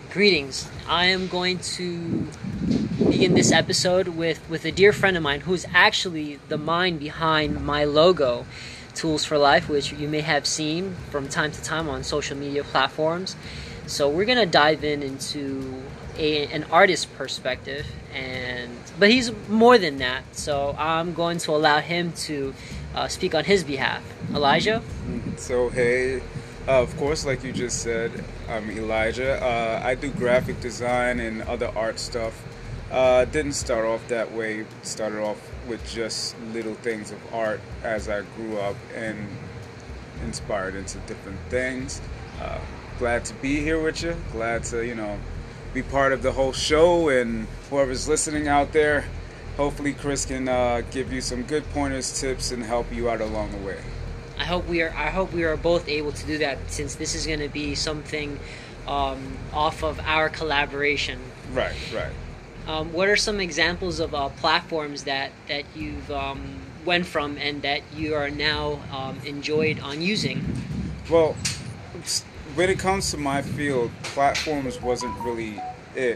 Greetings. I am going to begin this episode with a dear friend of mine who's actually the mind behind my logo, Tools for Life, which you may have seen from time to time on social media platforms. So we're going to dive into an artist perspective, but he's more than that. So I'm going to allow him to speak on his behalf. Elijah? So, hey, of course, like you just said, I'm Elijah. I do graphic design and other art stuff. Didn't start off that way. Started off with just little things of art as I grew up and inspired into different things. Glad to be here with you. Glad to, be part of the whole show, and whoever's listening out there, hopefully Chris can give you some good pointers, tips, and help you out along the way. I hope we are both able to do that, since this is going to be something off of our collaboration. Right. What are some examples of platforms that you've went from and that you are now enjoyed on using? Well, when it comes to my field, platforms wasn't really it.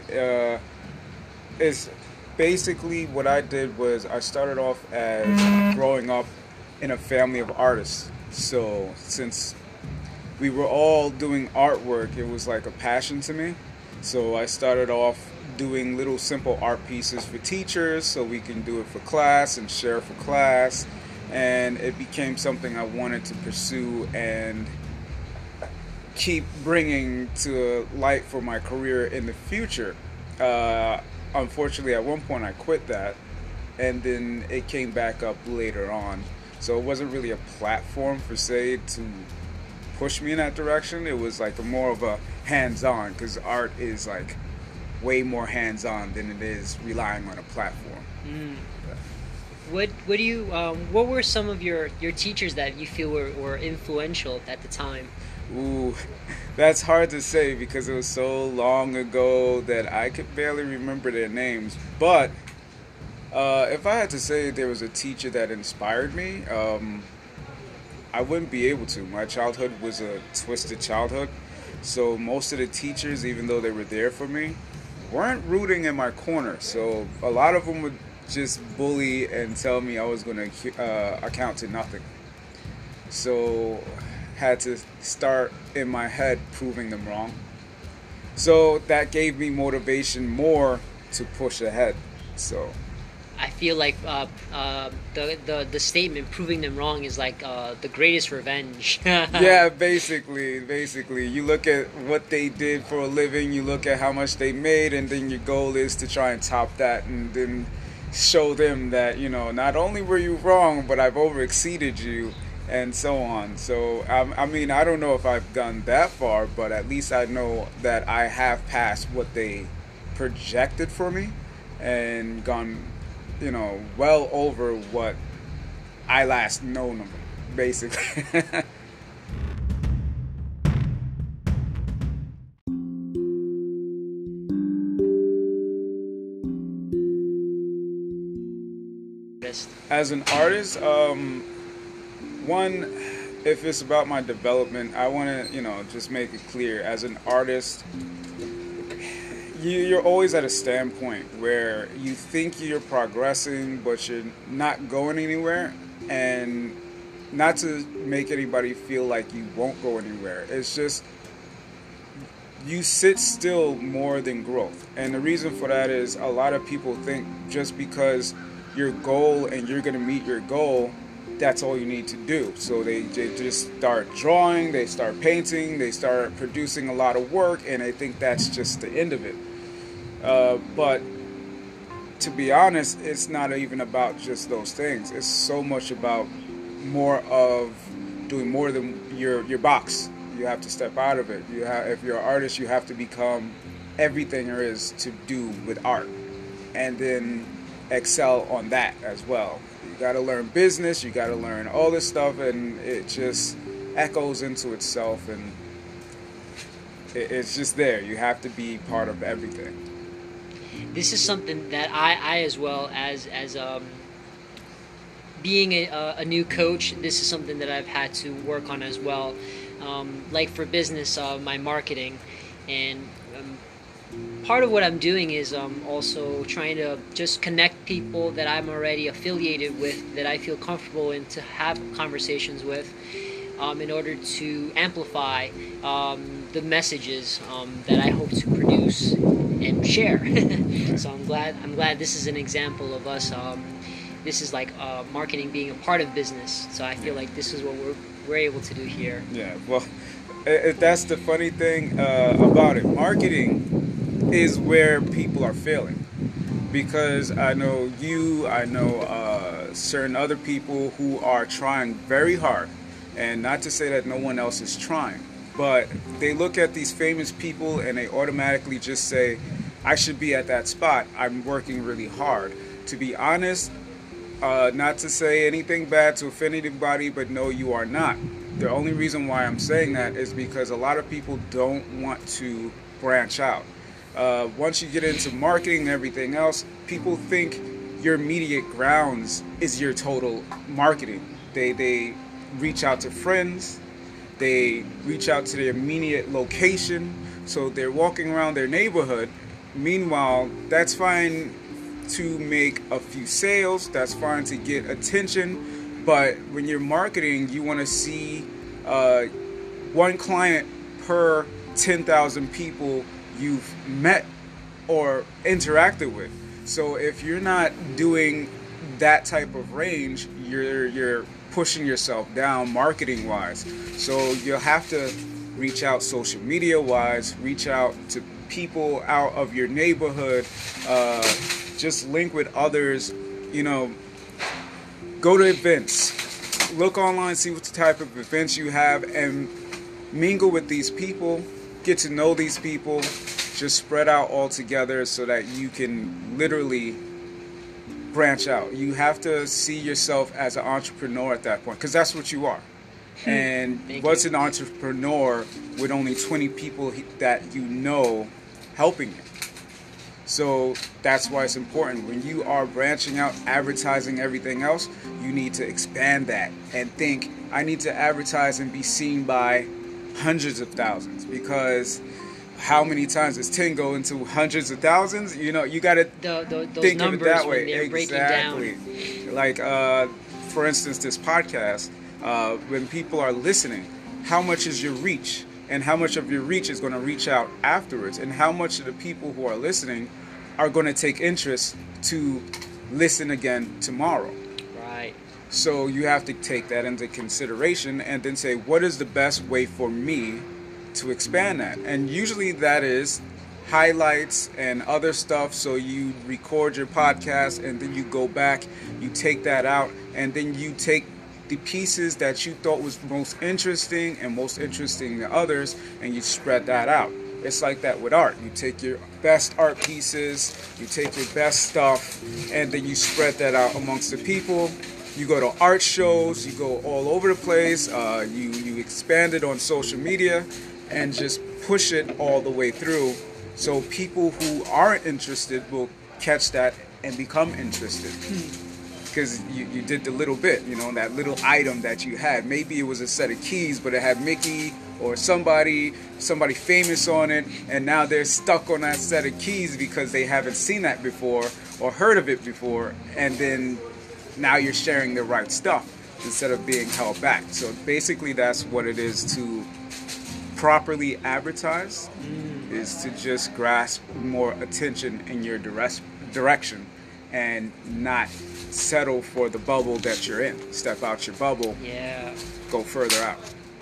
It's basically what I did was I started off as growing up in a family of artists. So since we were all doing artwork, it was like a passion to me. So I started off doing little simple art pieces for teachers so we can do it for class and share for class. And it became something I wanted to pursue and keep bringing to light for my career in the future. Unfortunately, at one point I quit that, and then it came back up later on. So it wasn't really a platform per se to push me in that direction. It was like more of a hands-on, because art is like way more hands-on than it is relying on a platform. What were some of your teachers that you feel were influential at the time? Ooh, that's hard to say because it was so long ago that I could barely remember their names. But if I had to say there was a teacher that inspired me, I wouldn't be able to. My childhood was a twisted childhood. So most of the teachers, even though they were there for me, weren't rooting in my corner. So a lot of them would just bully and tell me I was going to account to nothing. So had to start in my head proving them wrong. So that gave me motivation more to push ahead. So I feel like the statement "proving them wrong" is like the greatest revenge. yeah, basically, you look at what they did for a living, you look at how much they made, and then your goal is to try and top that, and then show them that not only were you wrong, but I've overexceeded you, and so on. So I mean, I don't know if I've gone that far, but at least I know that I have passed what they projected for me, and gone well over what I last known of them, basically. As an artist, one, if it's about my development, I want to, just make it clear. As an artist, you're always at a standpoint where you think you're progressing, but you're not going anywhere. And not to make anybody feel like you won't go anywhere. It's just you sit still more than growth. And the reason for that is a lot of people think just because your goal and you're going to meet your goal, that's all you need to do. So they just start drawing, they start painting, they start producing a lot of work, and I think that's just the end of it. But to be honest, it's not even about just those things. It's so much about more of doing more than your box. You have to step out of it. If you're an artist, you have to become everything there is to do with art, and then excel on that as well. You got to learn business, you got to learn all this stuff, and it just echoes into itself, and it's just there. You have to be part of everything. This is something that I as well as being a new coach, this is something that I've had to work on as well. Like for business, my marketing, and part of what I'm doing is also trying to just connect people that I'm already affiliated with, that I feel comfortable in to have conversations with, in order to amplify the messages that I hope to produce and share. So I'm glad this is an example of us. This is like marketing being a part of business. So I feel like this is what we're able to do here. Yeah, well, that's the funny thing about it. Marketing is where people are failing, because I know certain other people who are trying very hard, and not to say that no one else is trying, but they look at these famous people and they automatically just say, I should be at that spot, I'm working really hard. To be honest, not to say anything bad to offend anybody, but no, you are not. The only reason why I'm saying that is because a lot of people don't want to branch out. Once you get into marketing and everything else, people think your immediate grounds is your total marketing. They reach out to friends, they reach out to their immediate location, so they're walking around their neighborhood. Meanwhile, that's fine to make a few sales, that's fine to get attention, but when you're marketing, you want to see one client per 10,000 people you've met or interacted with. So if you're not doing that type of range, you're pushing yourself down marketing wise. So you'll have to reach out social media wise, reach out to people out of your neighborhood, just link with others, go to events, look online, see what type of events you have, and mingle with these people, get to know these people, just spread out all together so that you can literally branch out. You have to see yourself as an entrepreneur at that point, because that's what you are. And what's an entrepreneur with only 20 people that you know helping you? So that's why it's important. When you are branching out, advertising everything else, you need to expand that and think, I need to advertise and be seen by hundreds of thousands, because how many times does 10 go into hundreds of thousands? You got to think of it that way. Exactly. Like, for instance, this podcast, when people are listening, how much is your reach? And how much of your reach is going to reach out afterwards? And how much of the people who are listening are going to take interest to listen again tomorrow? Right. So you have to take that into consideration and then say, what is the best way for me to expand that? And usually that is highlights and other stuff. So you record your podcast and then you go back, you take that out, and then you take the pieces that you thought was most interesting and most interesting to others, and you spread that out. It's like that with art. You take your best art pieces, you take your best stuff, and then you spread that out amongst the people. You go to art shows, you go all over the place, you expand it on social media, and just push it all the way through. So people who aren't interested will catch that and become interested. Because you did the little bit, that little item that you had. Maybe it was a set of keys, but it had Mickey or somebody famous on it, and now they're stuck on that set of keys because they haven't seen that before or heard of it before, and then now you're sharing the right stuff instead of being held back. So basically that's what it is to properly advertise, is to just grasp more attention in your direction and not settle for the bubble that you're in. Step out your bubble. Yeah. Go further out.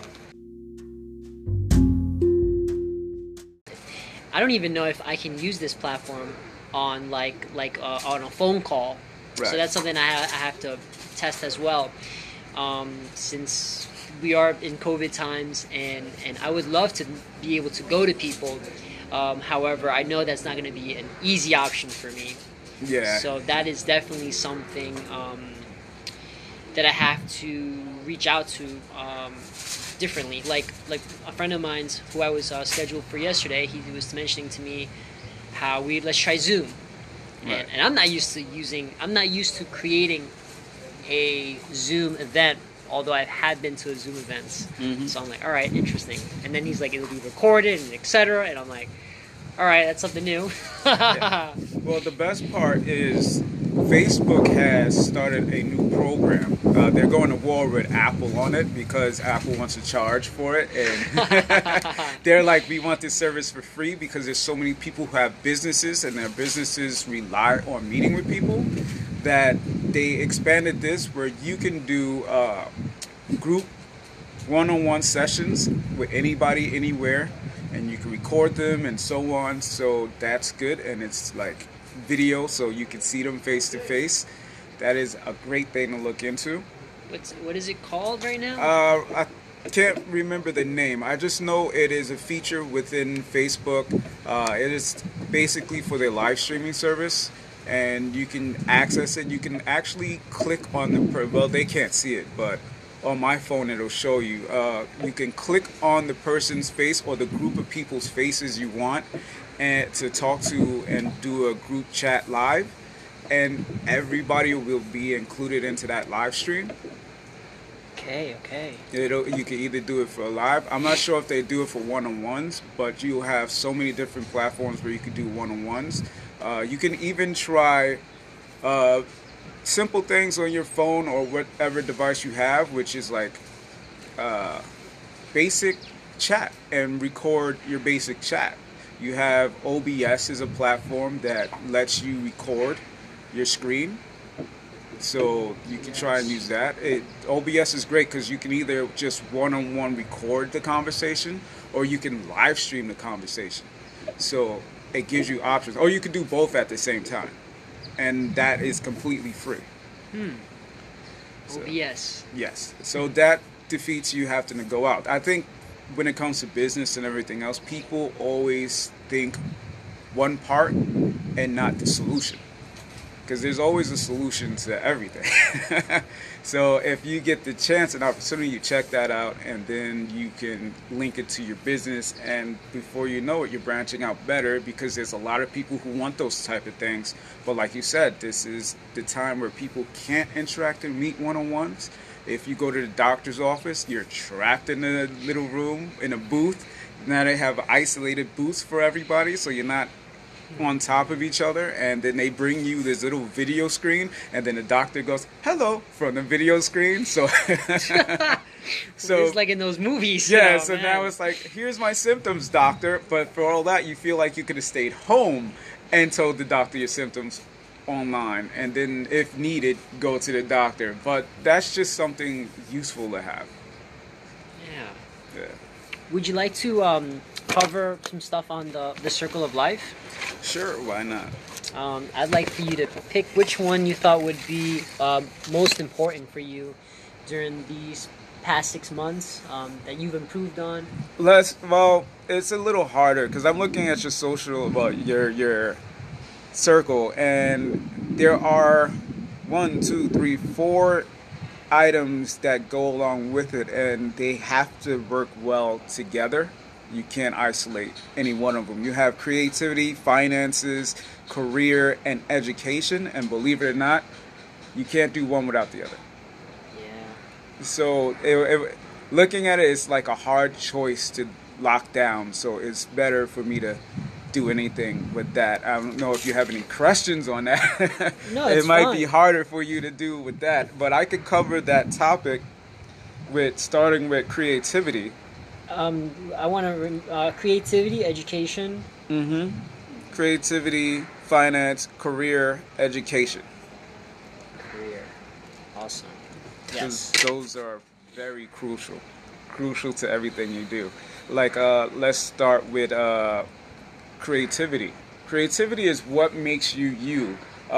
I don't even know if I can use this platform on on a phone call. Right. So that's something I have to test as well. Since we are in COVID times, and I would love to be able to go to people. However, I know that's not going to be an easy option for me. Yeah. So that is definitely something that I have to reach out to differently. Like a friend of mine who I was scheduled for yesterday, he was mentioning to me how let's try Zoom. Right. And I'm not used to creating a Zoom event, although I had been to a Zoom events. Mm-hmm. So I'm like, all right, interesting. And then he's like, it'll be recorded and etc. And I'm like, All right, that's something new. Yeah. Well, the best part is Facebook has started a new program. They're going to war with Apple on it because Apple wants to charge for it, and they're like, we want this service for free because there's so many people who have businesses and their businesses rely on meeting with people that they expanded this where you can do group one-on-one sessions with anybody anywhere, and you can record them and so on. So that's good, and it's like video, so you can see them face to face. That is a great thing to look into. What is it called right now? I can't remember the name. I just know it is a feature within Facebook. It is basically for their live streaming service, and you can access it. You can actually click on the well, they can't see it, but on my phone it'll show you. You can click on the person's face or the group of people's faces you want and to talk to and do a group chat live, and everybody will be included into that live stream. Okay. You can either do it for live. I'm not sure if they do it for one-on-ones, but you'll have so many different platforms where you can do one-on-ones. You can even try simple things on your phone or whatever device you have, which is like basic chat, and record your basic chat. You have OBS is a platform that lets you record your screen, so you can try and use that. OBS is great because you can either just one-on-one record the conversation, or you can live stream the conversation. So it gives you options, or you can do both at the same time, and that is completely free. OBS. Yes. So that defeats you having to go out. I think when it comes to business and everything else, people always think one part and not the solution, because there's always a solution to everything. So if you get the chance and opportunity, you check that out, and then you can link it to your business, and before you know it, you're branching out better, because there's a lot of people who want those type of things. But like you said, this is the time where people can't interact and meet one-on-ones. If you go to the doctor's office, you're trapped in a little room, in a booth. Now they have isolated booths for everybody, so you're not on top of each other, and then they bring you this little video screen, and then the doctor goes hello from the video screen. So It's like in those movies. yeah, Oh, so man. now it's like, here's my symptoms, doctor. But for all that, you feel like you could have stayed home and told the doctor your symptoms online, and then if needed, go to the doctor. But that's just something useful to have. Yeah. Would you like to cover some stuff on the circle of life? Sure, why not? I'd like for you to pick which one you thought would be most important for you during these past 6 months that you've improved on. Well, it's a little harder because I'm looking at your social, well, your circle, and there are 1, 2, 3, 4 items that go along with it, and they have to work well together. You can't isolate any one of them. You have creativity, finances, career, and education, and believe it or not, you can't do one without the other. Yeah. So looking at it, it's like a hard choice to lock down, so it's better for me to do anything with that. I don't know if you have any questions on that. No, it's it might fine. be harder for you to do with that, but I could cover that topic with starting with creativity. I want to creativity, education. Creativity, finance, career, education. Career. Awesome. 'Cause Yes. those are very crucial to everything you do. Like, let's start with creativity. Creativity is what makes you you.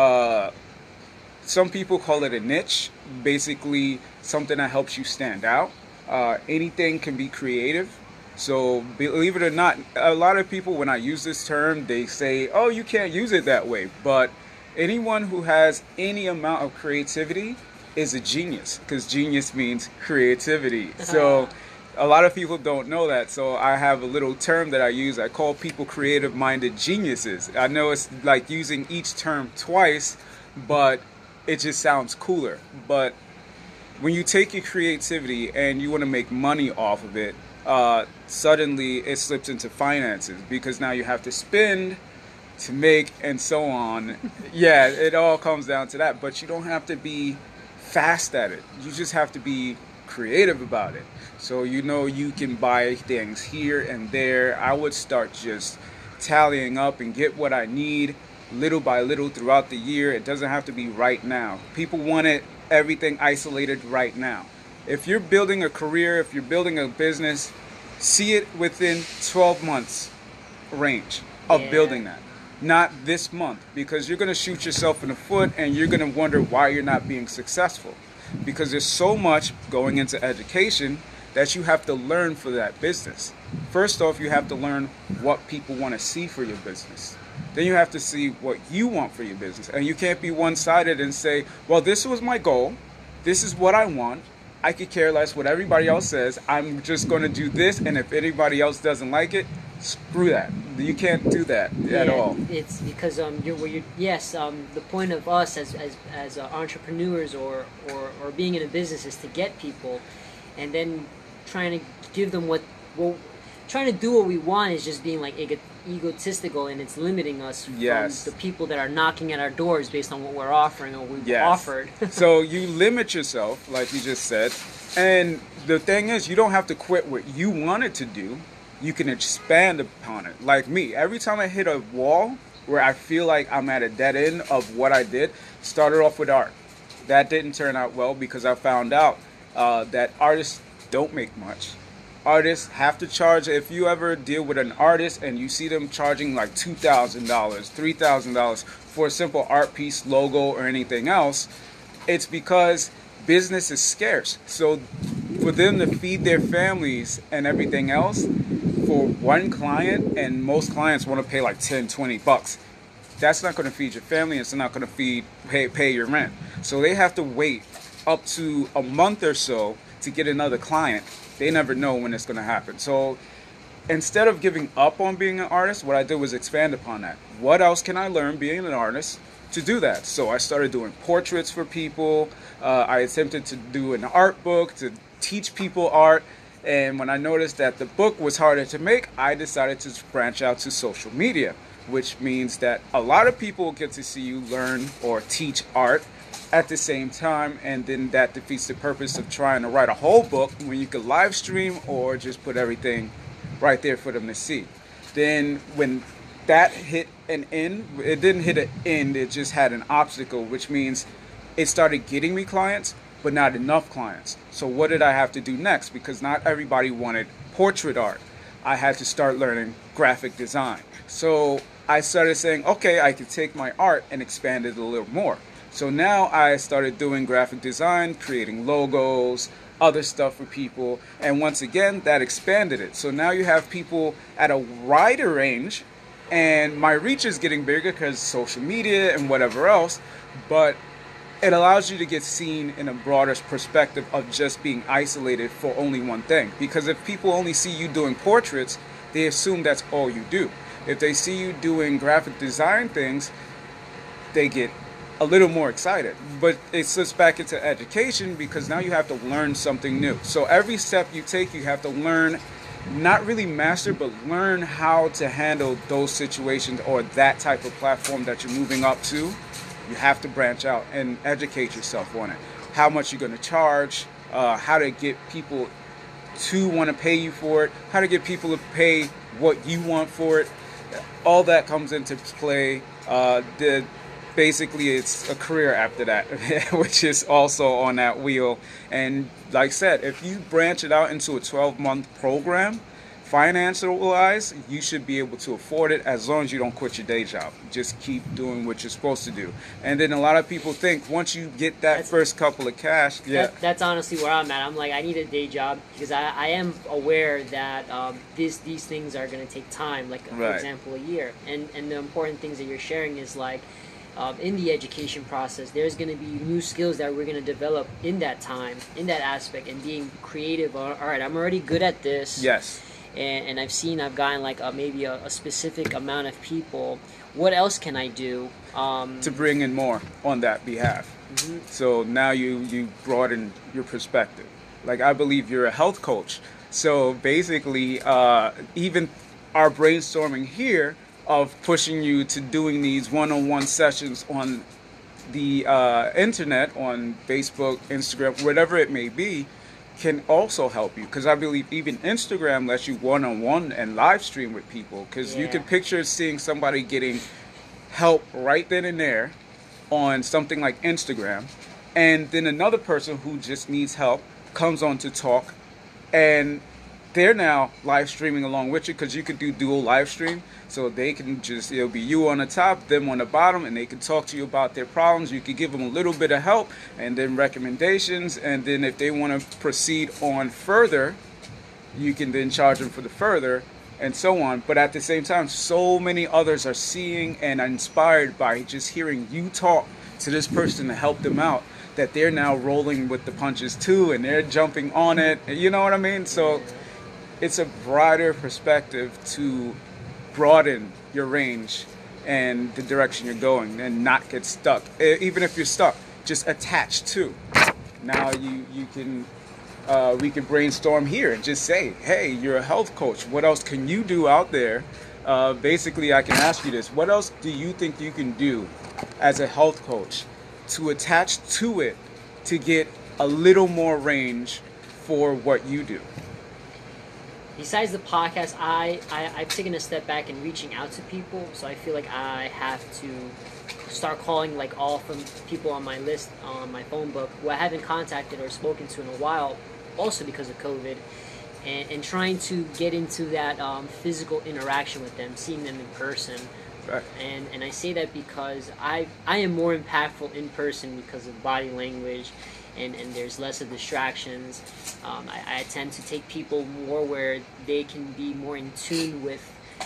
Some people call it a niche, basically something that helps you stand out. Anything can be creative. So believe it or not, a lot of people, when I use this term, they say, oh, you can't use it that way. But anyone who has any amount of creativity is a genius, because genius means creativity. So a lot of people don't know that. So I have a little term that I use. I call people creative-minded geniuses. I know it's like using each term twice, but it just sounds cooler. But when you take your creativity and you want to make money off of it, suddenly it slips into finances because now you have to spend to make and so on. Yeah, it all comes down to that. But you don't have to be fast at it. You just have to be creative about it. So you can buy things here and there. I would start just tallying up and get what I need little by little throughout the year. It doesn't have to be right now. People want everything isolated right now. If you're building a career, if you're building a business, see it within 12 months range of building that. Not this month, because you're going to shoot yourself in the foot and you're going to wonder why you're not being successful. Because there's so much going into education that you have to learn for that business. First off, you have to learn what people want to see for your business. Then you have to see what you want for your business. And you can't be one-sided and say, well, this was my goal. This is what I want. I could care less what everybody else says. I'm just going to do this. And if anybody else doesn't like it, screw that. You can't do that at all. It's because the point of us as entrepreneurs or being in a business is to get people, and then trying to give them trying to do what we want is just being like egotistical, and it's limiting us from the people that are knocking at our doors based on what we're offering or we've offered. So you limit yourself, like you just said, and the thing is, you don't have to quit what you wanted to do. You can expand upon it. Like me, every time I hit a wall where I feel like I'm at a dead end of what I did, started off with art. That didn't turn out well because I found out that artists don't make much. Artists have to charge. If you ever deal with an artist and you see them charging like $2,000, $3,000 for a simple art piece, logo, or anything else, it's because business is scarce. So for them to feed their families and everything else, for one client, and most clients want to pay like 10, 20 bucks, that's not going to feed your family. It's not going to pay your rent. So they have to wait up to a month or so to get another client. They never know when it's going to happen. So instead of giving up on being an artist, what I did was expand upon that. What else can I learn being an artist to do that? So I started doing portraits for people. I attempted to do an art book to teach people art. And when I noticed that the book was harder to make, I decided to branch out to social media, which means that a lot of people get to see you learn or teach art at the same time, and then that defeats the purpose of trying to write a whole book when you could live stream or just put everything right there for them to see. Then when that hit an end, it didn't hit an end, it just had an obstacle, which means it started getting me clients, but not enough clients. So what did I have to do next? Because not everybody wanted portrait art. I had to start learning graphic design. So I started saying, okay, I could take my art and expand it a little more. So now I started doing graphic design, creating logos, other stuff for people. And once again, that expanded it. So now you have people at a wider range, and my reach is getting bigger because social media and whatever else. But it allows you to get seen in a broader perspective of just being isolated for only one thing. Because if people only see you doing portraits, they assume that's all you do. If they see you doing graphic design things, they get a little more excited. But it slips back into education because now you have to learn something new. So every step you take, you have to learn, not really master, but learn how to handle those situations or that type of platform that you're moving up to. You have to branch out and educate yourself on it. How much you're going to charge, how to get people to want to pay you for it, how to get people to pay what you want for it. All that comes into play. Basically, it's a career after that, which is also on that wheel. And like I said, if you branch it out into a 12-month program, financial-wise, you should be able to afford it as long as you don't quit your day job. Just keep doing what you're supposed to do. And then a lot of people think once you get that first couple of cash, that's honestly where I'm at. I'm like, I need a day job because I am aware that these things are going to take time, like, for example, a year. And the important things that you're sharing is like, in the education process, there's going to be new skills that we're going to develop in that time, in that aspect, and being creative. All right, I'm already good at this. Yes. And I've gotten like maybe a specific amount of people. What else can I do to bring in more on that behalf? Mm-hmm. So now you broaden your perspective. Like, I believe you're a health coach. So basically, even our brainstorming here of pushing you to doing these one-on-one sessions on the internet, on Facebook, Instagram, whatever it may be, can also help you, because I believe even Instagram lets you one-on-one and live stream with people, because you can picture seeing somebody getting help right then and there on something like Instagram, and then another person who just needs help comes on to talk, and they're now live streaming along with you, because you could do dual live stream. So they can just, it'll be you on the top, them on the bottom, and they can talk to you about their problems. You can give them a little bit of help and then recommendations. And then if they want to proceed on further, you can then charge them for the further and so on. But at the same time, so many others are seeing and inspired by just hearing you talk to this person to help them out, that they're now rolling with the punches too, and they're jumping on it. You know what I mean? So it's a broader perspective to broaden your range and the direction you're going, and not get stuck. Even if you're stuck, just attach to. Now you can we can brainstorm here and just say, hey, you're a health coach. What else can you do out there? Basically, I can ask you this: what else do you think you can do as a health coach to attach to it to get a little more range for what you do? Besides the podcast, I've taken a step back in reaching out to people, so I feel like I have to start calling like all from people on my list on my phone book who I haven't contacted or spoken to in a while, also because of COVID, and trying to get into that physical interaction with them, seeing them in person. Right. And I say that because I am more impactful in person because of body language, and there's less of distractions. I tend to take people more where they can be more in tune with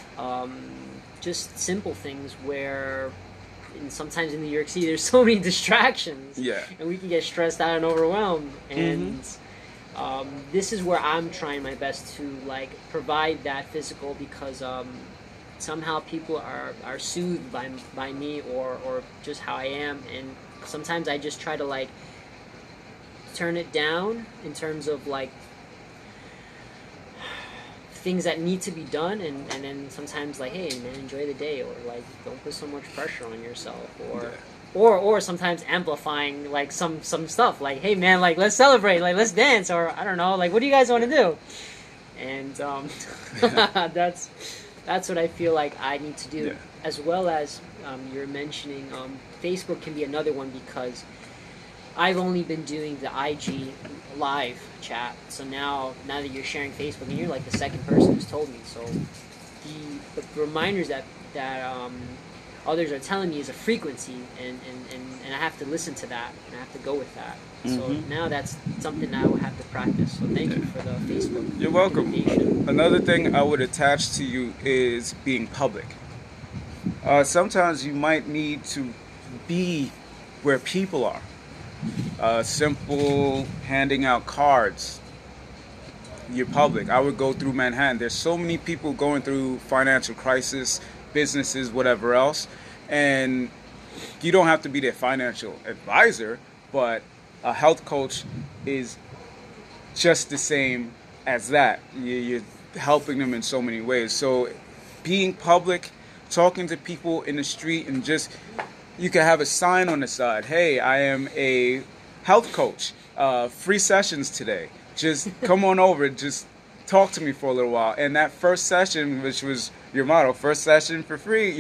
just simple things where sometimes in New York City there's so many distractions, and we can get stressed out and overwhelmed, and this is where I'm trying my best to like provide that physical, because somehow people are soothed by me or just how I am, and sometimes I just try to like turn it down in terms of like things that need to be done, and then sometimes like, hey man, enjoy the day, or like don't put so much pressure on yourself, or sometimes amplifying like some stuff like, hey man, like let's celebrate, like let's dance, or I don't know, like what do you guys want to do? And that's what I feel like I need to do, as well as you're mentioning Facebook can be another one, because I've only been doing the IG live chat, so now that you're sharing Facebook, and you're like the second person who's told me, so the reminders that others are telling me is a frequency, and I have to listen to that, and I have to go with that. So now that's something that I will have to practice. So thank you for the Facebook. You're welcome. Another thing I would attach to you is being public. Sometimes you might need to be where people are. Simple handing out cards. You're public. I would go through Manhattan. There's so many people going through financial crisis, businesses, whatever else, and you don't have to be their financial advisor, but a health coach is just the same as that. You're helping them in so many ways. So being public, talking to people in the street, and just, you can have a sign on the side, hey, I am a health coach, free sessions today, just come on over, just talk to me for a little while. And that first session, which was your motto, first session for free,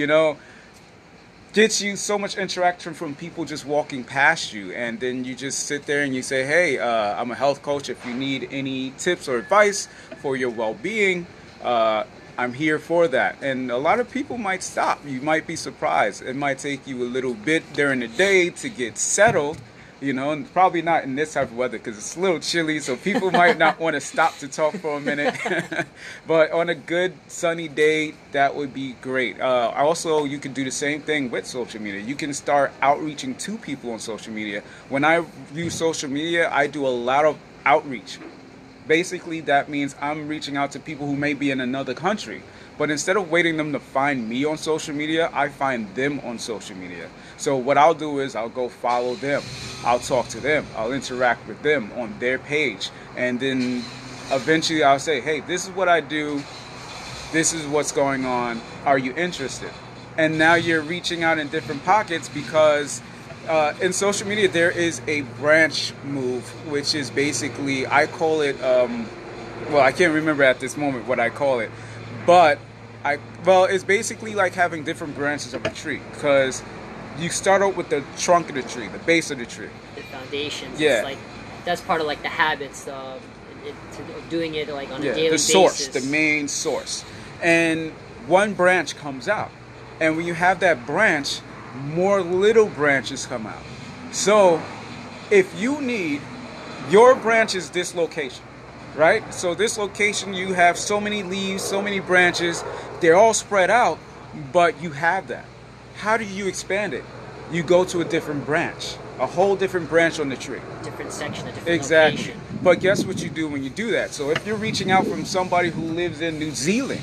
gets you so much interaction from people just walking past you. And then you just sit there and you say, hey, I'm a health coach. If you need any tips or advice for your well-being, I'm here for that. And a lot of people might stop. You might be surprised. It might take you a little bit during the day to get settled, and probably not in this type of weather because it's a little chilly, so people might not want to stop to talk for a minute. But on a good sunny day, that would be great. Also, you can do the same thing with social media. You can start outreaching to people on social media. When I use social media, I do a lot of outreach. Basically, that means I'm reaching out to people who may be in another country. But instead of waiting them to find me on social media, I find them on social media. So what I'll do is I'll go follow them. I'll talk to them. I'll interact with them on their page. And then eventually I'll say, hey, this is what I do. This is what's going on. Are you interested? And now you're reaching out in different pockets because in social media there is a branch move, which is basically, I call it, well, I can't remember at this moment what I call it, but it's basically like having different branches of a tree, because you start out with the trunk of the tree, the base of the tree. The foundations. Yeah. It's like, that's part of like the habits of doing it like on a daily the basis. source, the main source. And one branch comes out. And when you have that branch, more little branches come out. So if you need, your branch is this location, right? So this location, you have so many leaves, so many branches, they're all spread out, but you have that. How do you expand it? You go to a different branch, a whole different branch on the tree. Different section, a different Exactly. location. But guess what you do when you do that? So if you're reaching out from somebody who lives in New Zealand,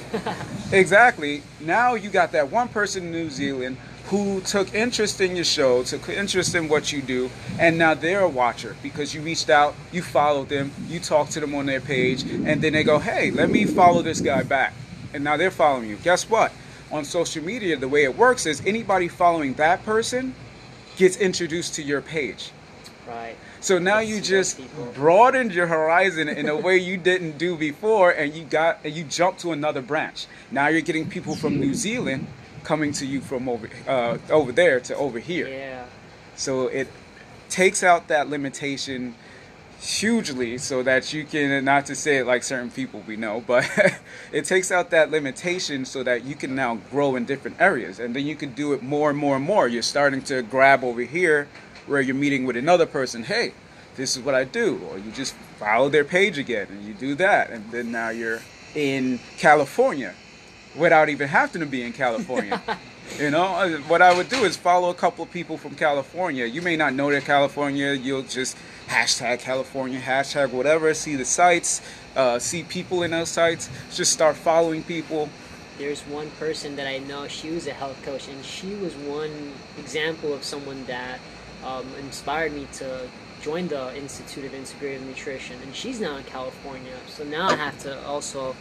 exactly, now you got that one person in New Zealand who took interest in your show, took interest in what you do, and now they're a watcher because you reached out, you followed them, you talked to them on their page, and then they go, hey, let me follow this guy back. And now they're following you. Guess what? On social media, the way it works is anybody following that person gets introduced to your page. Right. So now you just broadened your horizon in a way you didn't do before, and you jumped to another branch. Now you're getting people from New Zealand coming to you from over there to over here. Yeah. So it takes out that limitation hugely, so that you can, not to say it like certain people we know, but it takes out that limitation so that you can now grow in different areas, and then you can do it more and more and more. You're starting to grab over here where you're meeting with another person, hey, this is what I do, or you just follow their page again and you do that, and then now you're in California without even having to be in California. You know, what I would do is follow a couple of people from California. You may not know they're California. You'll just hashtag California, hashtag whatever, see the sites, see people in those sites, just start following people. There's one person that I know, she was a health coach, and she was one example of someone that inspired me to join the Institute of Integrative Nutrition, and she's now in California. So now I have to also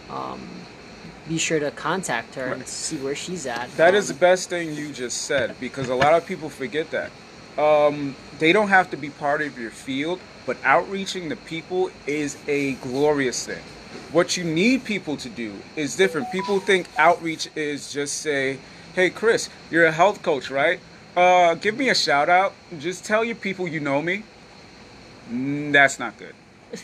be sure to contact her and see where she's at. That is the best thing you just said, because a lot of people forget that. They don't have to be part of your field, but outreaching to people is a glorious thing. What you need people to do is different. People think outreach is just say, hey Chris, you're a health coach, right? Give me a shout out. Just tell your people you know me. That's not good.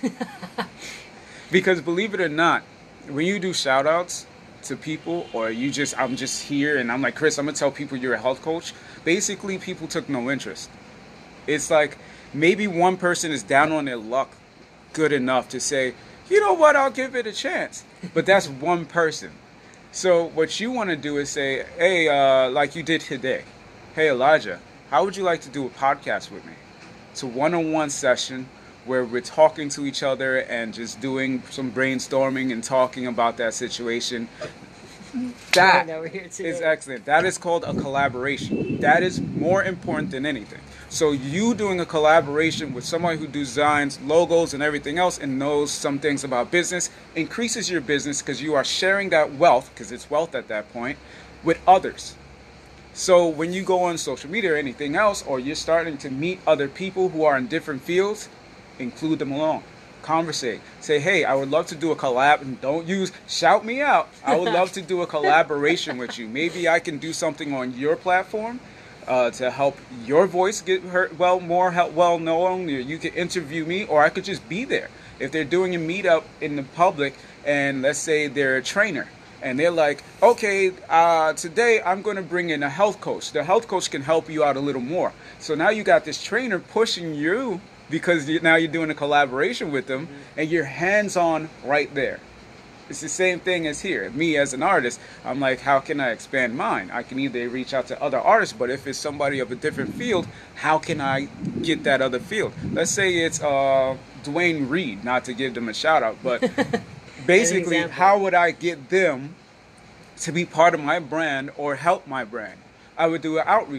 Because believe it or not, when you do shout outs to people, or I'm just here and I'm like, Chris, I'm gonna tell people you're a health coach, basically people took no interest. It's like maybe one person is down on their luck good enough to say, you know what, I'll give it a chance. But that's one person. So what you want to do is say, hey, like you did today, hey Elijah, how would you like to do a podcast with me? It's a one-on-one session where we're talking to each other and just doing some brainstorming and talking about that situation. That is excellent. That is called a collaboration. That is more important than anything. So you doing a collaboration with somebody who designs logos and everything else and knows some things about business increases your business, because you are sharing that wealth, because it's wealth at that point, with others. So when you go on social media or anything else, or you're starting to meet other people who are in different fields, include them along. Conversate. Say, hey, I would love to do a collab, and don't shout me out. I would love to do a collaboration with you. Maybe I can do something on your platform to help your voice get heard, well known. You can interview me, or I could just be there. If they're doing a meetup in the public, and let's say they're a trainer, and they're like, okay, today I'm going to bring in a health coach. The health coach can help you out a little more. So now you got this trainer pushing you, because now you're doing a collaboration with them, and you're hands-on right there. It's the same thing as here. Me as an artist, I'm like, how can I expand mine? I can either reach out to other artists, but if it's somebody of a different field, how can I get that other field? Let's say it's Dwayne Reed, not to give them a shout out, but basically, how would I get them to be part of my brand or help my brand? I would do an outreach.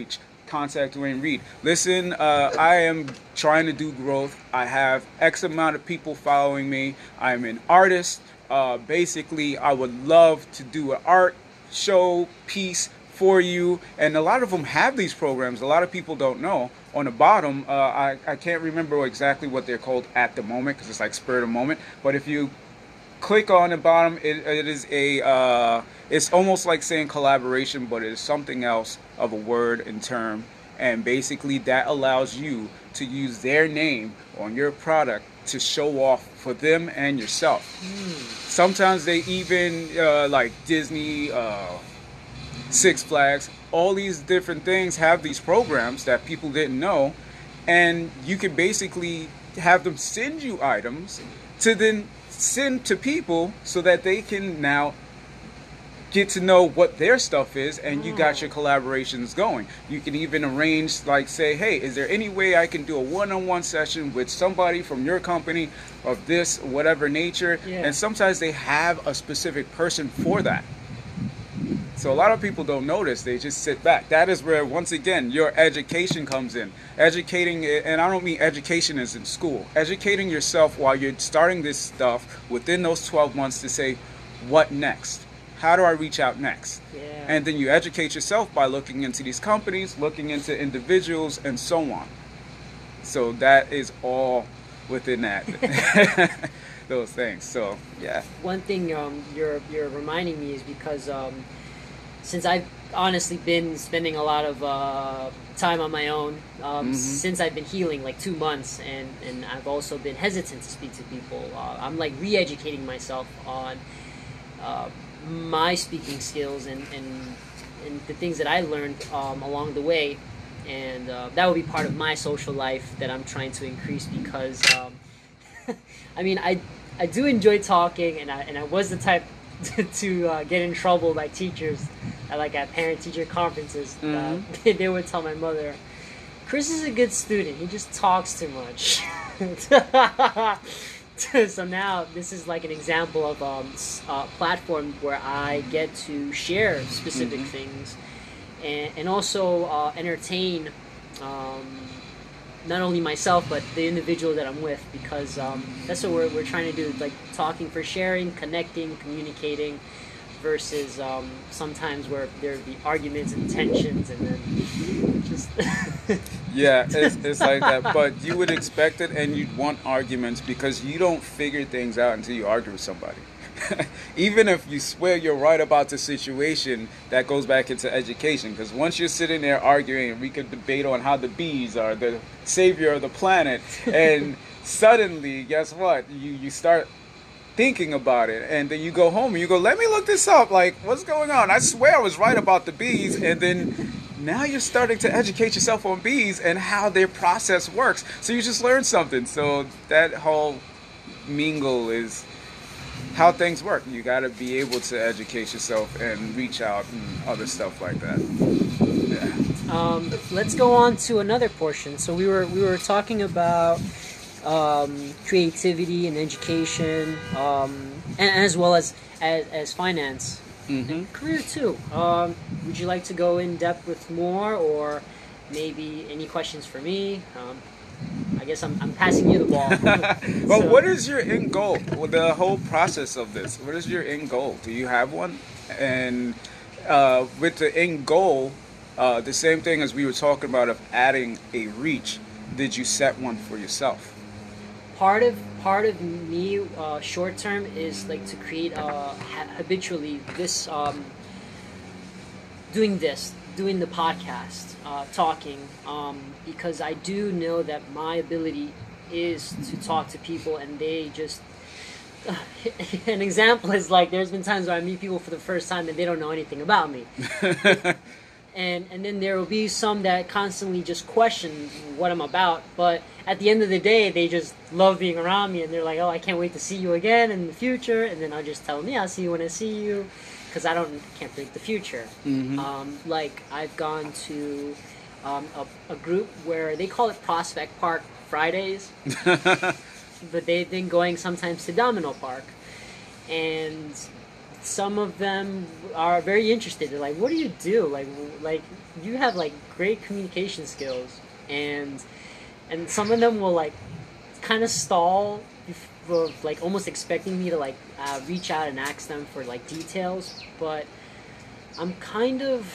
contact Dwayne Reed. Listen, I am trying to do growth. I have X amount of people following me. I'm an artist. Basically, I would love to do an art show piece for you, and a lot of them have these programs. A lot of people don't know. On the bottom, I can't remember exactly what they're called at the moment because it's like spur of the moment. But if you click on the bottom, it is a it's almost like saying collaboration, but it is something else of a word and term, and basically that allows you to use their name on your product to show off for them and yourself. Sometimes they even like Disney, Six Flags, all these different things have these programs that people didn't know, and you can basically have them send you items to then send to people so that they can now get to know what their stuff is, and you got your collaborations going. You can even arrange, like, say, hey, is there any way I can do a one-on-one session with somebody from your company of this whatever nature? And sometimes they have a specific person for that. So a lot of people don't notice. They just sit back. That is where, once again, your education comes in. Educating, and I don't mean education as in school. Educating yourself while you're starting this stuff within those 12 months to say, what next? How do I reach out next? And then you educate yourself by looking into these companies, looking into individuals, and so on. So that is all within that. Those things. So, yeah. One thing you're reminding me is because since I've honestly been spending a lot of time on my own since I've been healing, like 2 months, and I've also been hesitant to speak to people. I'm like re-educating myself on my speaking skills and the things that I learned along the way, and that will be part of my social life that I'm trying to increase because I mean I do enjoy talking, and I was the type to get in trouble by teachers at parent-teacher conferences. They would tell my mother, Chris is a good student, he just talks too much. So now this is like an example of a platform where I get to share specific things and also entertain not only myself but the individual that I'm with, because that's what we're trying to do, like talking for sharing, connecting, communicating, versus sometimes where there'd be arguments and tensions and then just yeah, it's like that. But you would expect it, and you'd want arguments because you don't figure things out until you argue with somebody. Even if you swear you're right about the situation, that goes back into education. Because once you're sitting there arguing, we could debate on how the bees are the savior of the planet, and suddenly, guess what? You start thinking about it, and then you go home and you go, let me look this up, like, what's going on? I swear I was right about the bees. And then now you're starting to educate yourself on bees and how their process works, so you just learned something. So that whole mingle is how things work. You got to be able to educate yourself and reach out and other stuff like that. Let's go on to another portion. So we were talking about creativity and education, and as well as finance and career too. Would you like to go in depth with more, or maybe any questions for me? I guess I'm passing you the ball. Well, what is your end goal with the whole process of this? What is your end goal? Do you have one? And with the end goal, the same thing as we were talking about of adding a reach, did you set one for yourself? Part of me short term is like to create habitually this doing the podcast, talking, because I do know that my ability is to talk to people, and they just an example is like there's been times where I meet people for the first time and they don't know anything about me. And then there will be some that constantly just question what I'm about, but at the end of the day, they just love being around me, and they're like, oh, I can't wait to see you again in the future. And then I'll just tell them, yeah, I'll see you when I see you, because can't predict the future. Like I've gone to a group where they call it Prospect Park Fridays, but they've been going sometimes to Domino Park, and some of them are very interested. They're like, "What do you do? Like you have like great communication skills," and some of them will like kind of stall, of like almost expecting me to like reach out and ask them for like details, but I'm kind of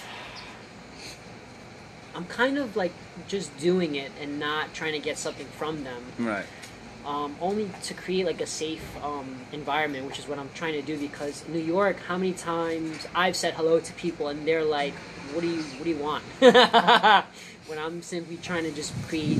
like just doing it and not trying to get something from them. Right. Only to create like a safe environment, which is what I'm trying to do. Because in New York, how many times I've said hello to people and they're like, "What do you want?" When I'm simply trying to just create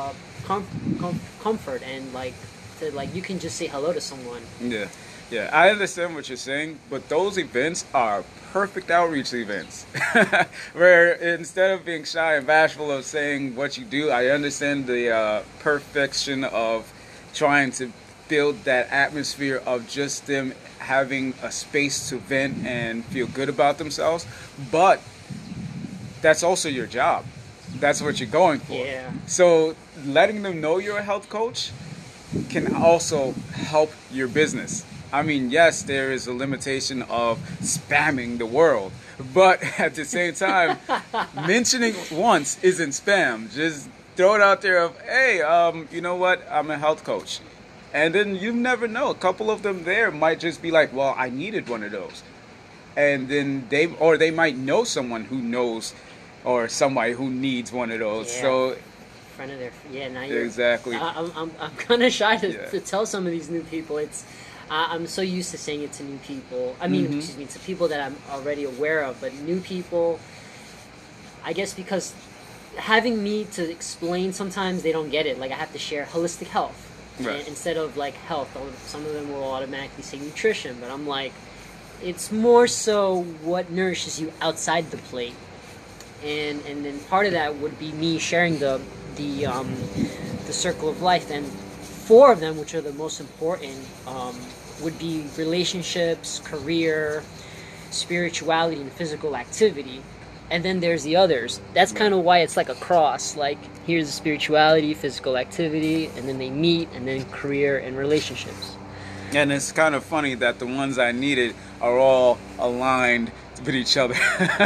comfort and like to like you can just say hello to someone. Yeah. Yeah, I understand what you're saying, but those events are perfect outreach events. Where instead of being shy and bashful of saying what you do, I understand the perfection of trying to build that atmosphere of just them having a space to vent and feel good about themselves. But that's also your job. That's what you're going for. Yeah. So letting them know you're a health coach can also help your business. I mean, yes, there is a limitation of spamming the world, but at the same time, mentioning once isn't spam. Just throw it out there of, hey, you know what? I'm a health coach. And then you never know. A couple of them there might just be like, well, I needed one of those. And then they might know someone who knows or somebody who needs one of those. Yeah. So Friend of their now exactly. I'm kind of shy to, Yeah. to tell some of these new people. It's I'm so used to saying it to new people. I mean, excuse me, to people that I'm already aware of, but new people, I guess because having me to explain, sometimes they don't get it. Like I have to share holistic health Right. instead of like health. Some of them will automatically say nutrition, but I'm like, it's more so what nourishes you outside the plate, and then part of that would be me sharing the circle of life, and four of them, which are the most important, would be relationships, career, spirituality, and physical activity. And then there's the others. That's kind of why it's like a cross. Like, here's spirituality, physical activity, and then they meet, and then career and relationships. And it's kind of funny that the ones I needed are all aligned with each other.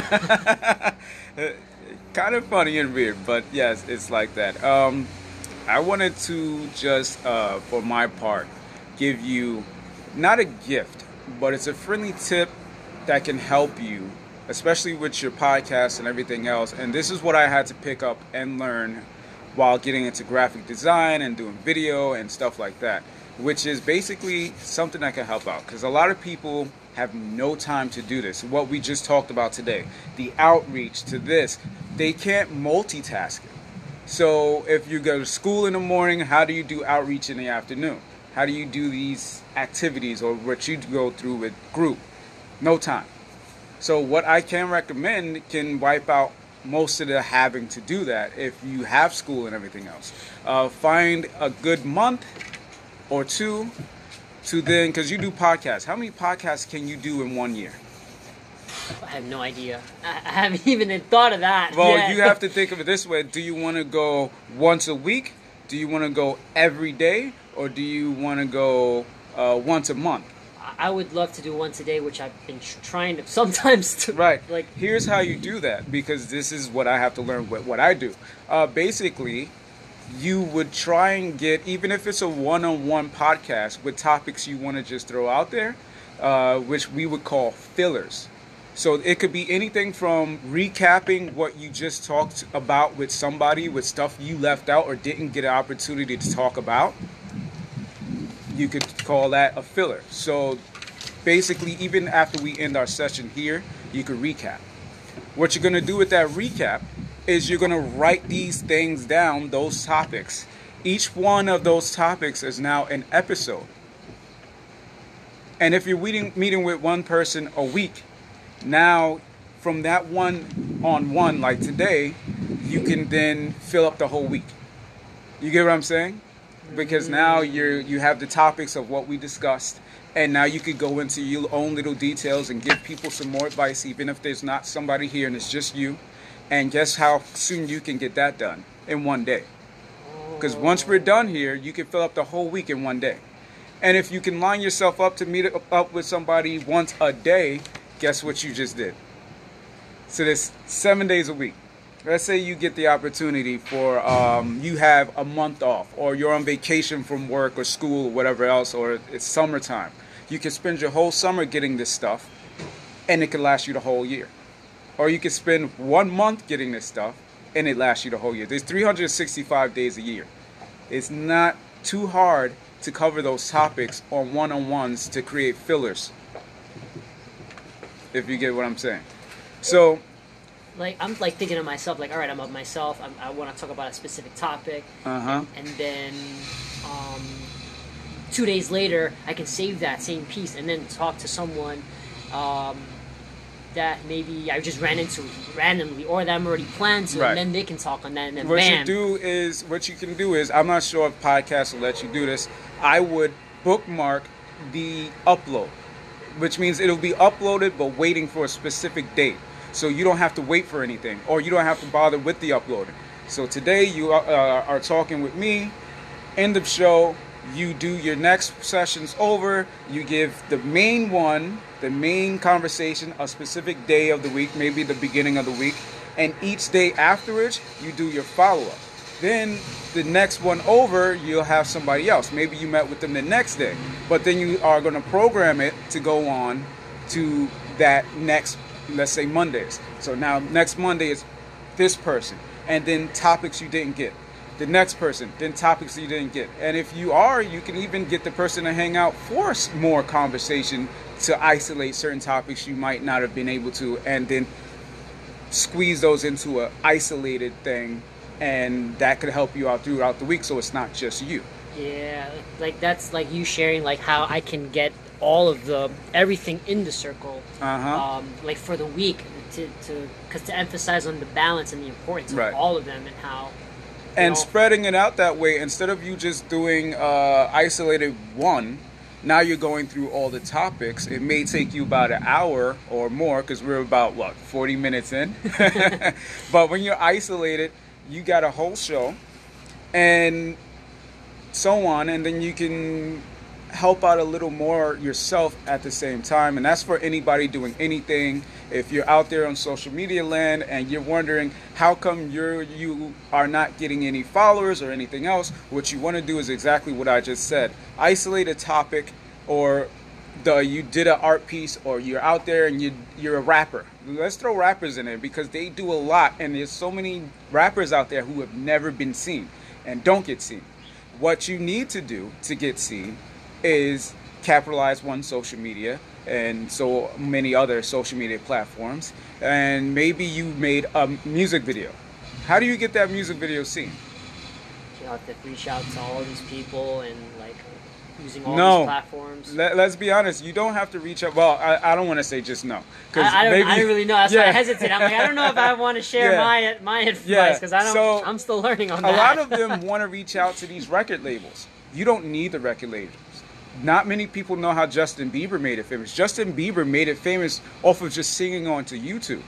Kind of funny and weird, but yes, it's like that. I wanted to just, for my part, give you not a gift, but it's a friendly tip that can help you, especially with your podcast and everything else. And this is what I had to pick up and learn while getting into graphic design and doing video and stuff like that, which is basically something that can help out. Because a lot of people have no time to do this. What we just talked about today, the outreach to this, they can't multitask it. So if you go to school in the morning, how do you do outreach in the afternoon? How do you do these activities or what you go through with group? No time. So what I can recommend can wipe out most of the having to do that if you have school and everything else. Find a good month or two to then, because you do podcasts. How many podcasts can you do in 1 year? I have no idea. I haven't even thought of that. Well, yet. you have to think of it this way. Do you want to go once a week? Do you want to go every day? Or do you want to go once a month? I would love to do once a day, which I've been trying to sometimes to. Right. Like, here's how you do that, because this is what I have to learn with what I do. Basically, you would try and get, even if it's a one-on-one podcast with topics you want to just throw out there, which we would call fillers. So it could be anything from recapping what you just talked about with somebody, with stuff you left out or didn't get an opportunity to talk about. You could call that a filler. So basically, even after we end our session here, you could recap. What you're going to do with that recap is you're going to write these things down, those topics. Each one of those topics is now an episode. And if you're meeting with one person a week, now from that one-on-one, like today, you can then fill up the whole week. You get what I'm saying? Because now you have the topics of what we discussed, and now you could go into your own little details and give people some more advice, even if there's not somebody here and it's just you. And guess how soon you can get that done? In 1 day. Because once we're done here, you can fill up the whole week in 1 day. And if you can line yourself up to meet up with somebody once a day, guess what you just did? So there's 7 days a week. Let's say you get the opportunity for, you have a month off, or you're on vacation from work or school or whatever else, or it's summertime. You can spend your whole summer getting this stuff, and it can last you the whole year. Or you can spend 1 month getting this stuff, and it lasts you the whole year. There's 365 days a year. It's not too hard to cover those topics on one-on-ones to create fillers, if you get what I'm saying. So, like, I'm like thinking to myself, like, all right, I'm up myself. I want to talk about a specific topic, uh-huh. and then 2 days later, I can save that same piece and then talk to someone that maybe I just ran into randomly, or that I'm already planned to, Right. and then they can talk on that, and then What bam. you can do is, I'm not sure if podcasts will let you do this. I would bookmark the upload, which means it'll be uploaded but waiting for a specific date. So you don't have to wait for anything, or you don't have to bother with the uploading. So today you are talking with me, end of show, you do your next sessions over, you give the main one, the main conversation, a specific day of the week, maybe the beginning of the week, and each day afterwards, you do your follow-up. Then the next one over, you'll have somebody else. Maybe you met with them the next day, but then you are going to program it to go on to that next, let's say Mondays. So now next Monday is this person, and then topics you didn't get. The next person, then topics you didn't get. And if you can even get the person to hang out for more conversation to isolate certain topics you might not have been able to, and then squeeze those into an isolated thing, and that could help you out throughout the week, so it's not just you. Yeah, like that's like you sharing like how I can get all of everything in the circle, like for the week, to emphasize on the balance and the importance of Right. all of them, and how. And spreading it out that way, instead of you just doing isolated one, now you're going through all the topics. It may take you about an hour or more, because we're about, 40 minutes in? But when you're isolated, you got a whole show, and so on, and then you can help out a little more yourself at the same time. And that's for anybody doing anything. If you're out there on social media land and you're wondering how come you are not getting any followers or anything else, what you want to do is exactly what I just said. Isolate a topic, or you did an art piece, or you're out there and you're a rapper. Let's throw rappers in there, because they do a lot, and there's so many rappers out there who have never been seen and don't get seen. What you need to do to get seen is capitalize on social media and so many other social media platforms, and maybe you made a music video. How do you get that music video seen? You have to reach out to all these people and like using all No. these platforms. Let's be honest, you don't have to reach out. Well, I don't want to say just no, I don't really know. That's why I hesitate. I'm like, I don't know if I want to share Yeah. my advice, Yeah. because I don't. So, I'm still learning on a that. lot of them want to reach out to these record labels. You don't need the record labels. Not many people know how Justin Bieber made it famous. Justin Bieber made it famous off of just singing onto YouTube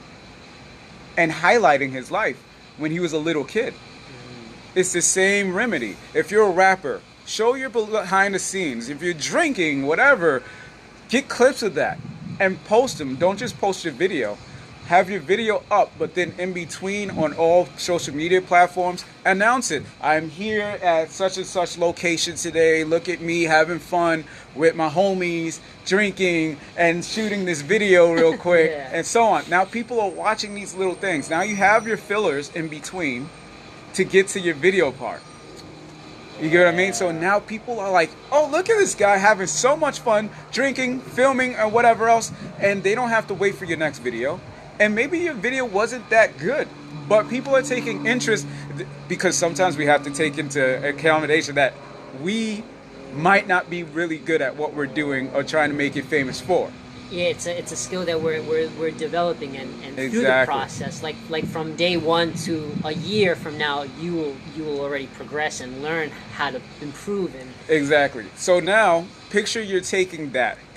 and highlighting his life when he was a little kid. It's the same remedy. If you're a rapper, show your behind the scenes. If you're drinking, whatever, get clips of that and post them. Don't just post your video. Have your video up, but then in between on all social media platforms, announce it. I'm here at such and such location today. Look at me having fun with my homies, drinking and shooting this video real quick, Yeah. and so on. Now people are watching these little things. Now you have your fillers in between to get to your video part. You get what I mean? So now people are like, oh, look at this guy having so much fun, drinking, filming, or whatever else, and they don't have to wait for your next video. And maybe your video wasn't that good, but people are taking interest, because sometimes we have to take into accommodation that we might not be really good at what we're doing or trying to make it famous for. Yeah, it's a skill that we're developing, and through the Exactly. process, like from day one to a year from now, you will already progress and learn how to improve. And Exactly. So now, picture you're taking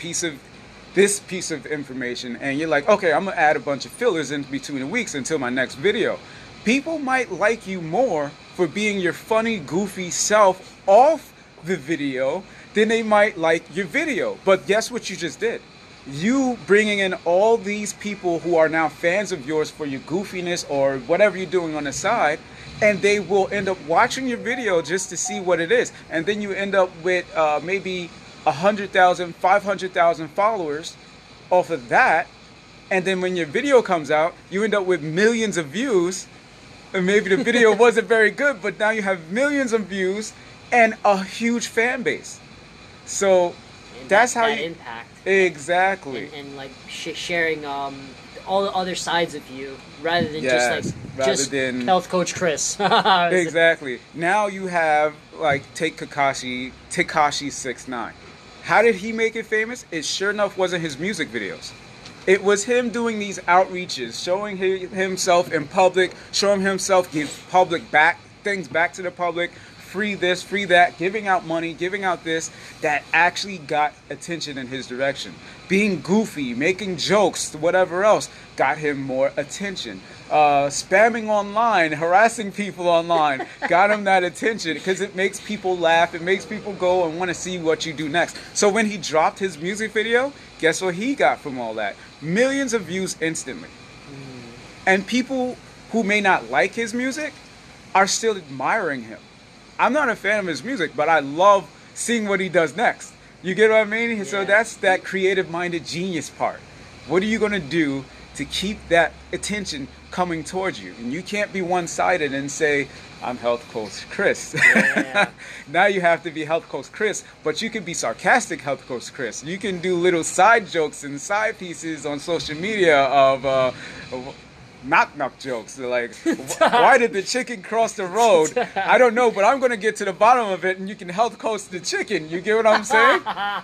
this piece of information, and you're like, okay, I'm gonna add a bunch of fillers in between the weeks until my next video. People might like you more for being your funny, goofy self off the video then they might like your video. But guess what you just did? You bringing in all these people who are now fans of yours for your goofiness or whatever you're doing on the side, and they will end up watching your video just to see what it is. And then you end up with maybe 100,000, 500,000 followers off of that. And then when your video comes out, you end up with millions of views. And maybe the video wasn't very good, but now you have millions of views and a huge fan base. So that's how you impact. Exactly. And like sharing all the other sides of you rather than just than health coach Chris. Exactly. Now you have like take Tekashi 6ix9ine. How did he make it famous? It sure enough wasn't his music videos. It was him doing these outreaches, showing himself in public, showing himself give things back to the public, free this, free that, giving out money, giving out this, that actually got attention in his direction. Being goofy, making jokes, whatever else, got him more attention. Spamming online, harassing people online, got him that attention because it makes people laugh, it makes people go and want to see what you do next. So when he dropped his music video, guess what he got from all that? Millions of views instantly. And people who may not like his music are still admiring him. I'm not a fan of his music, but I love seeing what he does next. You get what I mean? Yeah. So that's that creative-minded genius part. What are you going to do to keep that attention coming towards you? And you can't be one-sided and say, I'm health coach Chris. Yeah. Now you have to be health coach Chris, but you can be sarcastic health coach Chris. You can do little side jokes and side pieces on social media of knock jokes. Like, why did the chicken cross the road? I don't know, but I'm going to get to the bottom of it and you can health coach the chicken. You get what I'm saying?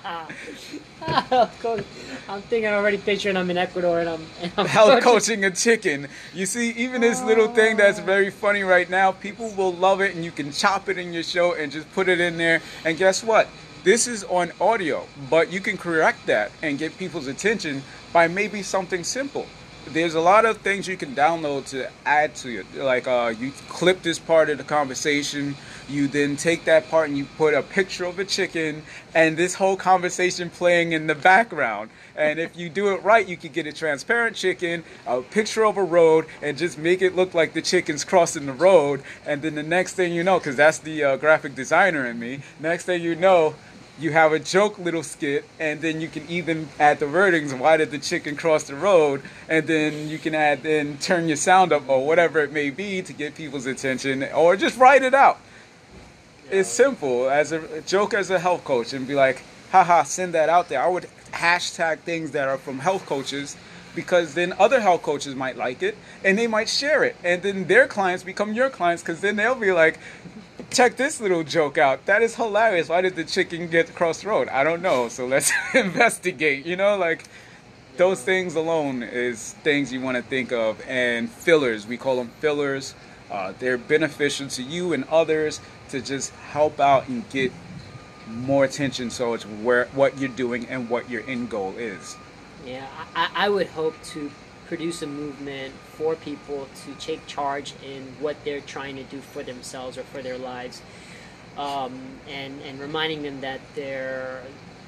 I'm thinking already picturing I'm in Ecuador and I'm health coaching a chicken. You see, even this little thing that's very funny right now, people will love it and you can chop it in your show and just put it in there. And guess what? This is on audio, but you can correct that and get people's attention by maybe something simple. There's a lot of things you can download to add to it. Like you clip this part of the conversation, you then take that part and you put a picture of a chicken and this whole conversation playing in the background. And if you do it right, you could get a transparent chicken, a picture of a road, and just make it look like the chicken's crossing the road. And then the next thing you know, because that's the graphic designer in me, next thing you know, you have a joke little skit, and then you can even add the wordings, why did the chicken cross the road? And then you can turn your sound up or whatever it may be to get people's attention, or just write it out. It's simple, as a joke as a health coach, and be like, haha, send that out there. I would hashtag things that are from health coaches, because then other health coaches might like it, and they might share it. And then their clients become your clients, because then they'll be like, check this little joke out. That is hilarious. Why did the chicken get across the road? I don't know. So let's investigate. You know, like those things alone is things you want to think of. And fillers, we call them fillers. They're beneficial to you and others to just help out and get more attention. So it's what you're doing and what your end goal is. Yeah, I would hope to produce a movement for people to take charge in what they're trying to do for themselves or for their lives, and reminding them that there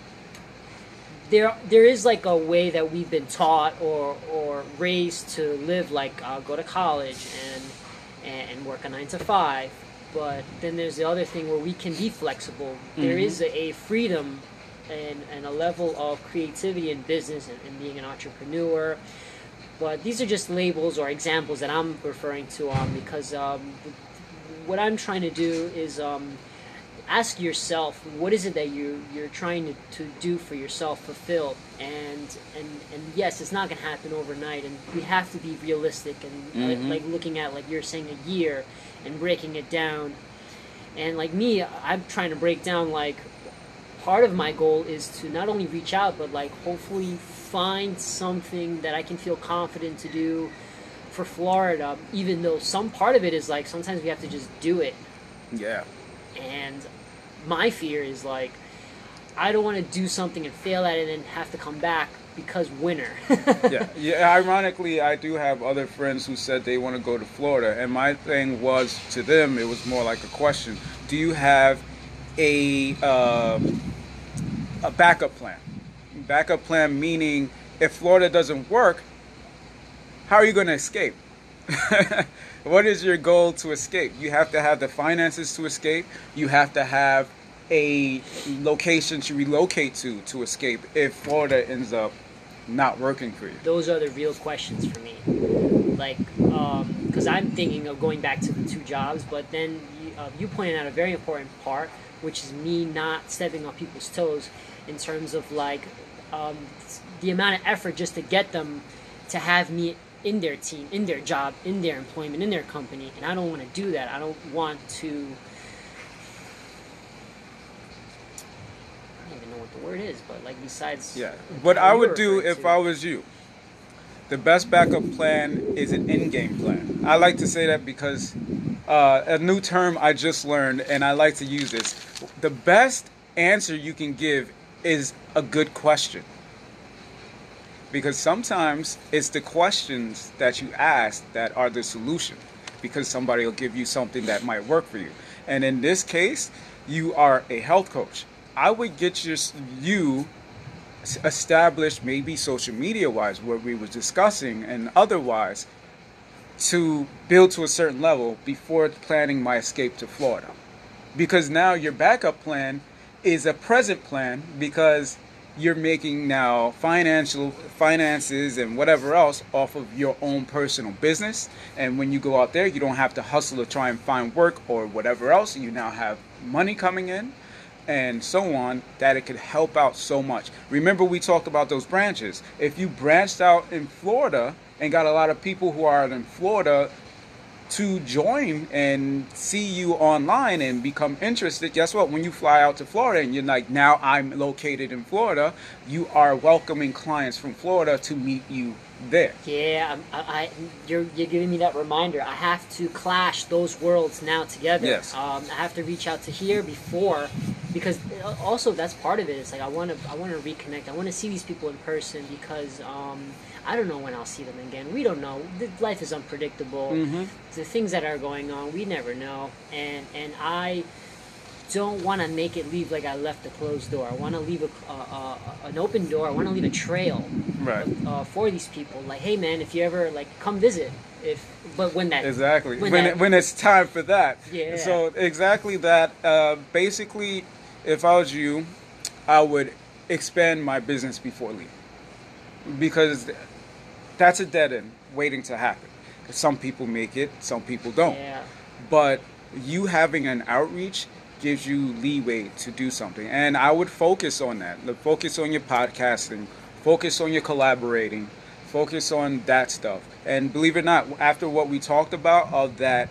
is like a way that we've been taught or raised to live, like go to college and work a 9 to 5, but then there's the other thing where we can be flexible. There is a freedom and a level of creativity in business and being an entrepreneur. But these are just labels or examples that I'm referring to because what I'm trying to do is ask yourself, what is it that you're trying to do for yourself, fulfill? And yes, it's not going to happen overnight, and we have to be realistic and like looking at, like you're saying, a year and breaking it down. And like me, I'm trying to break down, like, part of my goal is to not only reach out, but like hopefully find something that I can feel confident to do for Florida, even though some part of it is like sometimes we have to just do it. Yeah. And my fear is like, I don't want to do something and fail at it and then have to come back because winter. Yeah. Ironically, I do have other friends who said they want to go to Florida, and my thing was, to them, it was more like a question. Do you have a a backup plan. Backup plan meaning if Florida doesn't work, how are you going to escape? What is your goal to escape? You have to have the finances to escape. You have to have a location to relocate to escape if Florida ends up not working for you. Those are the real questions for me. Like, because I'm thinking of going back to the 2 jobs, but then you pointed out a very important part, which is me not stepping on people's toes in terms of like the amount of effort just to get them to have me in their team, in their job, in their employment, in their company, and I don't want to do that. I don't want to. I don't even know what the word is, but like besides. Yeah. What I would do if I was you, the best backup plan is an in-game plan. I like to say that because a new term I just learned, and I like to use this. The best answer you can give is a good question. Because sometimes it's the questions that you ask that are the solution. Because somebody will give you something that might work for you. And in this case, you are a health coach. I would get you established, maybe social media wise, where we were discussing, and otherwise, to build to a certain level before planning my escape to Florida. Because now your backup plan is a present plan, because you're making now finances and whatever else off of your own personal business. And when you go out there, you don't have to hustle to try and find work or whatever else. You now have money coming in and so on, that it could help out so much. Remember, we talked about those branches. If you branched out in Florida and got a lot of people who are in Florida to join and see you online and become interested, guess what? When you fly out to Florida and you're like, now I'm located in Florida, you are welcoming clients from Florida to meet you there. Yeah, you're giving me that reminder. I have to clash those worlds now together. Yes. I have to reach out to here before, because also that's part of it. It's like I want to reconnect. I want to see these people in person because I don't know when I'll see them again. We don't know. Life is unpredictable. Mm-hmm. The things that are going on, we never know. And I don't want to make it leave like I left a closed door. I want to leave an open door. I want to leave a trail, right, for these people. Like, hey man, if you ever like come visit, but when that exactly when it's time for that. Yeah. So exactly that. Basically, if I was you, I would expand my business before leaving, because that's a dead end waiting to happen. Some people make it, some people don't. Yeah. But you having an outreach gives you leeway to do something. And I would focus on that. Focus on your podcasting. Focus on your collaborating. Focus on that stuff. And believe it or not, after what we talked about, of that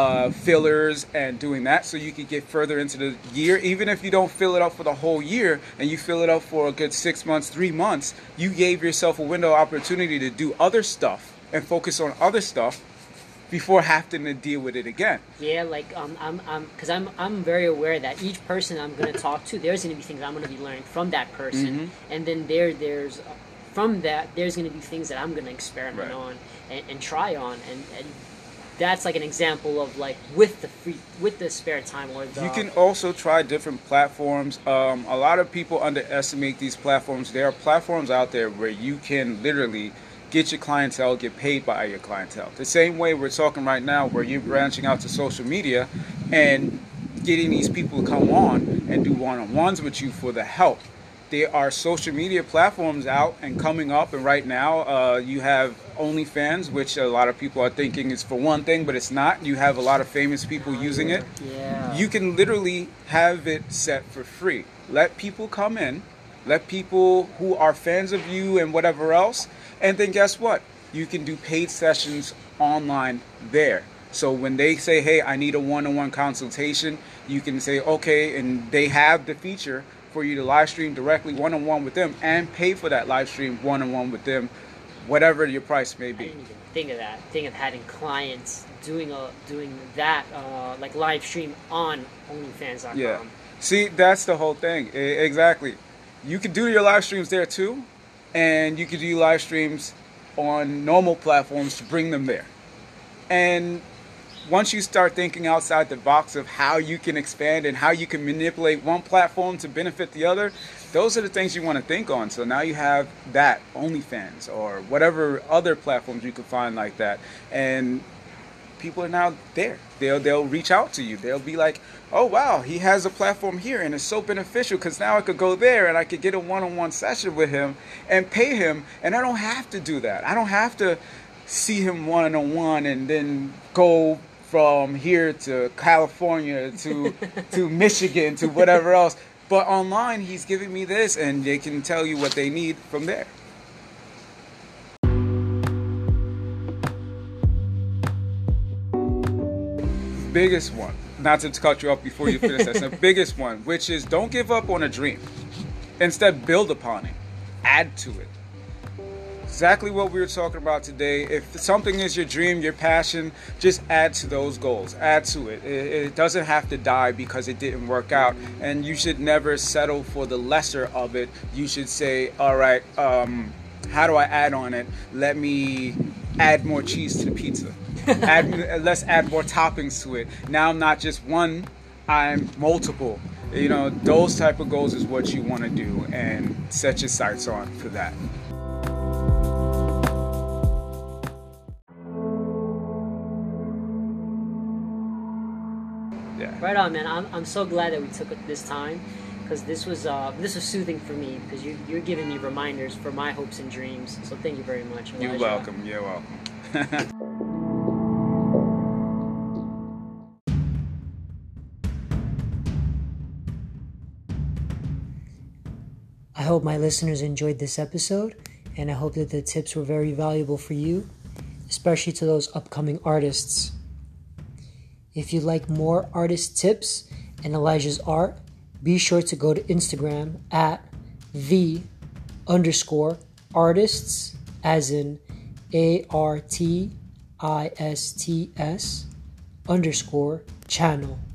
fillers and doing that, so you could get further into the year, even if you don't fill it up for the whole year and you fill it up for a good 6 months, 3 months, you gave yourself a window of opportunity to do other stuff and focus on other stuff before having to deal with it again. Yeah, like because I'm very aware that each person I'm going to talk to, there's going to be things I'm going to be learning from that person, Mm-hmm. and then there's from that there's going to be things that I'm going to experiment Right. on and try on, and that's like an example of like with the spare time or the. You can also try different platforms. A lot of people underestimate these platforms. There are platforms out there where you can literally get your clientele, get paid by your clientele. The same way we're talking right now, where you're branching out to social media and getting these people to come on and do one-on-ones with you for the help. There are social media platforms out and coming up, and right now you have OnlyFans, which a lot of people are thinking is for one thing, but it's not. You have a lot of famous people using it. Yeah. You can literally have it set for free. Let people come in, let people who are fans of you and whatever else, and then guess what? You can do paid sessions online there. So when they say, hey, I need a one-on-one consultation, you can say, okay, and they have the feature for you to live stream directly one-on-one with them and pay for that live stream one-on-one with them, whatever your price may I be. didn't even think of that. Think of having clients doing that like live stream on OnlyFans.com. Yeah. See, that's the whole thing. Exactly. You could do your live streams there too, and you could do live streams on normal platforms to bring them there. And once you start thinking outside the box of how you can expand and how you can manipulate one platform to benefit the other, those are the things you want to think on. So now you have that, OnlyFans or whatever other platforms you can find like that. And people are now there. They'll reach out to you. They'll be like, oh, wow, he has a platform here and it's so beneficial because now I could go there and I could get a one-on-one session with him and pay him. And I don't have to do that. I don't have to see him one-on-one and then go from here to California to Michigan to whatever else. But online, he's giving me this, and they can tell you what they need from there. Biggest one, not to cut you off before you finish this, the biggest one, which is don't give up on a dream. Instead, build upon it. Add to it. Exactly what we were talking about today. If something is your dream, your passion, just add to those goals. Add to it. It doesn't have to die because it didn't work out. And you should never settle for the lesser of it. You should say, all right, how do I add on it? Let me add more cheese to the pizza. Let's add more toppings to it. Now I'm not just one, I'm multiple. You know, those type of goals is what you want to do, and set your sights on for that. Yeah. Right on, man. I'm so glad that we took this time, because this was soothing for me, because you're giving me reminders for my hopes and dreams. So thank you very much, Elijah. You're welcome. You're welcome. I hope my listeners enjoyed this episode, and I hope that the tips were very valuable for you, especially to those upcoming artists. If you'd like more artist tips and Elijah's art, be sure to go to Instagram at @the_artists, as in ARTISTS _channel.